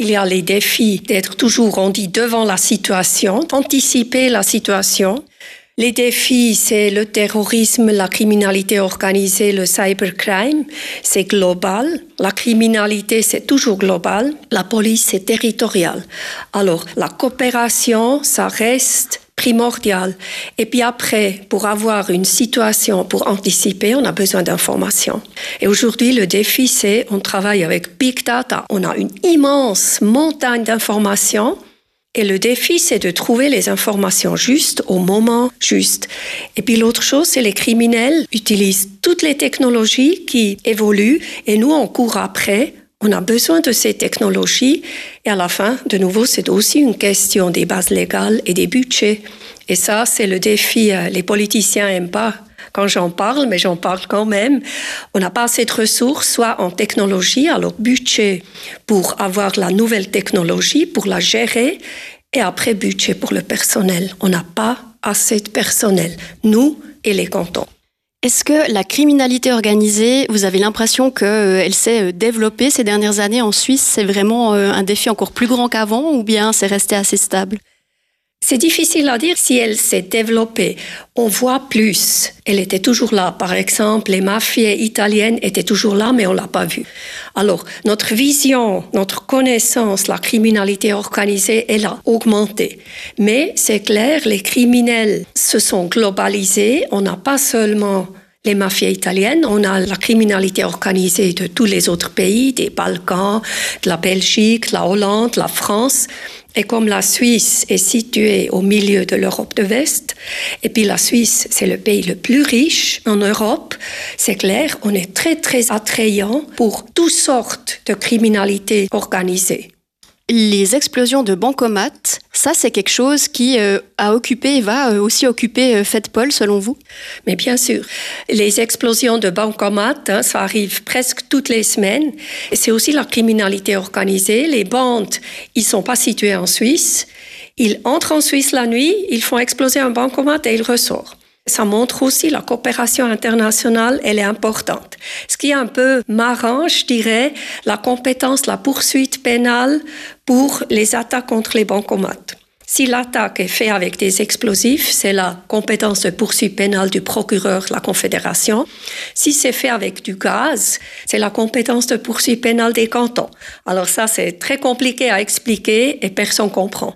il y a les défis d'être toujours, on dit, devant la situation, anticiper la situation. Les défis, c'est le terrorisme, la criminalité organisée, le cybercrime, c'est global. La criminalité, c'est toujours global. La police, c'est territorial. Alors, la coopération, ça reste primordial. Et puis après, pour avoir une situation, pour anticiper, on a besoin d'informations. Et aujourd'hui, le défi, c'est on travaille avec Big Data. On a une immense montagne d'informations. Et le défi, c'est de trouver les informations justes au moment juste. Et puis l'autre chose, c'est les criminels utilisent toutes les technologies qui évoluent et nous, on court après. On a besoin de ces technologies et à la fin, de nouveau, c'est aussi une question des bases légales et des budgets. Et ça, c'est le défi. Les politiciens n'aiment pas quand j'en parle, mais j'en parle quand même. On n'a pas assez de ressources, soit en technologie, alors budget pour avoir la nouvelle technologie, pour la gérer, et après budget pour le personnel. On n'a pas assez de personnel, nous et les cantons. Est-ce que la criminalité organisée, vous avez l'impression qu'elle s'est développée ces dernières années en Suisse? C'est vraiment un défi encore plus grand qu'avant ou bien c'est resté assez stable? C'est difficile à dire si elle s'est développée. On voit plus. Elle était toujours là. Par exemple, les mafias italiennes étaient toujours là, mais on l'a pas vue. Alors, notre vision, notre connaissance, la criminalité organisée, elle a augmenté. Mais c'est clair, les criminels se sont globalisés. On n'a pas seulement les mafias italiennes, on a la criminalité organisée de tous les autres pays, des Balkans, de la Belgique, la Hollande, la France. Et comme la Suisse est située au milieu de l'Europe de l'Est, et puis la Suisse, c'est le pays le plus riche en Europe, c'est clair, on est très, très attrayant pour toutes sortes de criminalité organisée. Les explosions de bancomates, ça c'est quelque chose qui a occupé et va aussi occuper FedPol selon vous? Mais bien sûr, les explosions de bancomates, ça arrive presque toutes les semaines. Et c'est aussi la criminalité organisée. Les bandes, ils sont pas situés en Suisse. Ils entrent en Suisse la nuit, ils font exploser un bancomat et ils ressortent. Ça montre aussi la coopération internationale, elle est importante. Ce qui est un peu marrant, je dirais, la compétence, la poursuite pénale pour les attaques contre les bancomates. Si l'attaque est faite avec des explosifs, c'est la compétence de poursuite pénale du procureur de la Confédération. Si c'est fait avec du gaz, c'est la compétence de poursuite pénale des cantons. Alors ça, c'est très compliqué à expliquer et personne ne comprend.